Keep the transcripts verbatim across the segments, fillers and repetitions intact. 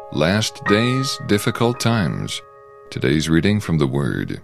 Last days, difficult times. Today's reading from the Word.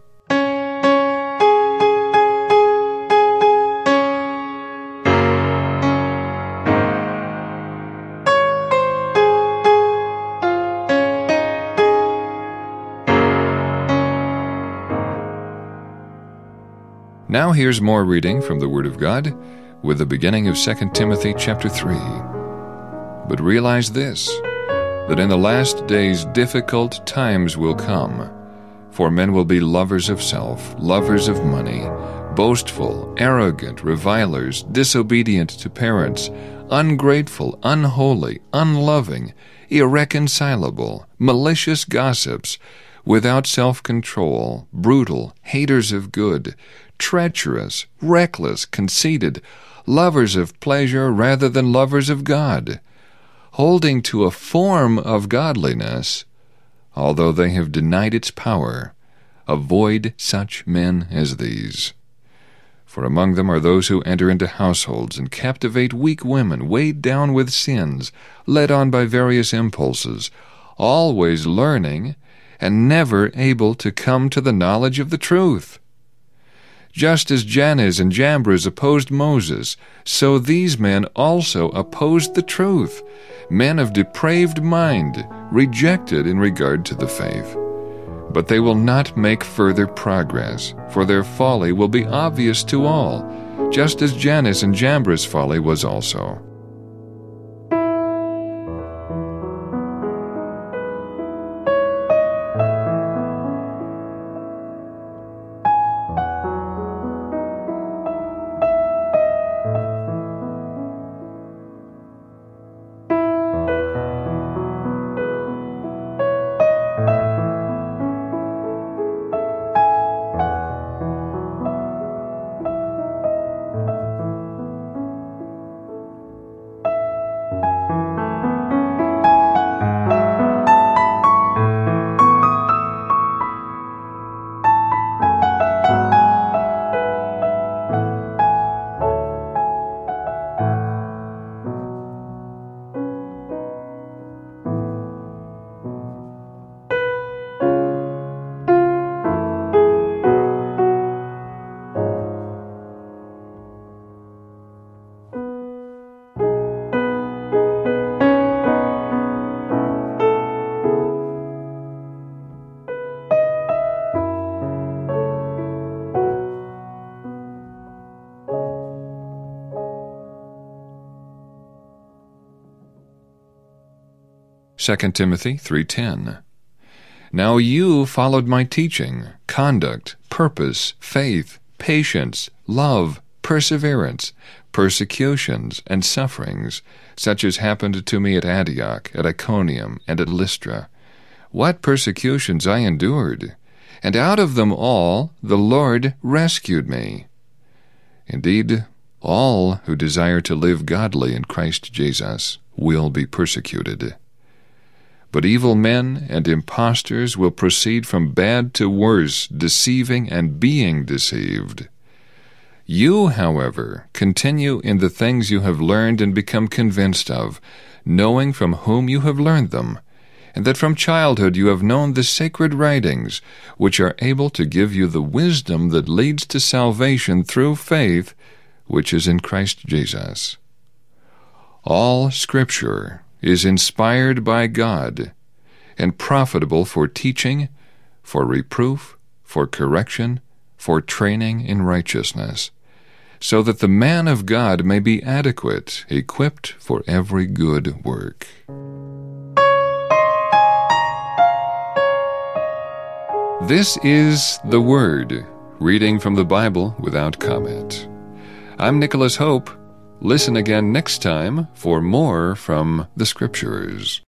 Now here's more reading from the Word of God with the beginning of Second Timothy chapter three. But realize this, that in the last days difficult times will come, for men will be lovers of self, lovers of money, boastful, arrogant, revilers, disobedient to parents, ungrateful, unholy, unloving, irreconcilable, malicious gossips, without self-control, brutal, haters of good, treacherous, reckless, conceited, lovers of pleasure rather than lovers of God, holding to a form of godliness, although they have denied its power. Avoid such men as these. For among them are those who enter into households and captivate weak women, weighed down with sins, led on by various impulses, always learning, and never able to come to the knowledge of the truth. Just as Jannes and Jambres opposed Moses, so these men also opposed the truth, men of depraved mind, rejected in regard to the faith. But they will not make further progress, for their folly will be obvious to all, just as Jannes and Jambres' folly was also. Second Timothy three ten. Now you followed my teaching, conduct, purpose, faith, patience, love, perseverance, persecutions, and sufferings, such as happened to me at Antioch, at Iconium, and at Lystra. What persecutions I endured! And out of them all the Lord rescued me. Indeed, all who desire to live godly in Christ Jesus will be persecuted. But evil men and impostors will proceed from bad to worse, deceiving and being deceived. You, however, continue in the things you have learned and become convinced of, knowing from whom you have learned them, and that from childhood you have known the sacred writings, which are able to give you the wisdom that leads to salvation through faith, which is in Christ Jesus. All Scripture is inspired by God, and profitable for teaching, for reproof, for correction, for training in righteousness, so that the man of God may be adequate, equipped for every good work. This is the Word, reading from the Bible without comment. I'm Nicholas Hope. Listen again next time for more from the Scriptures.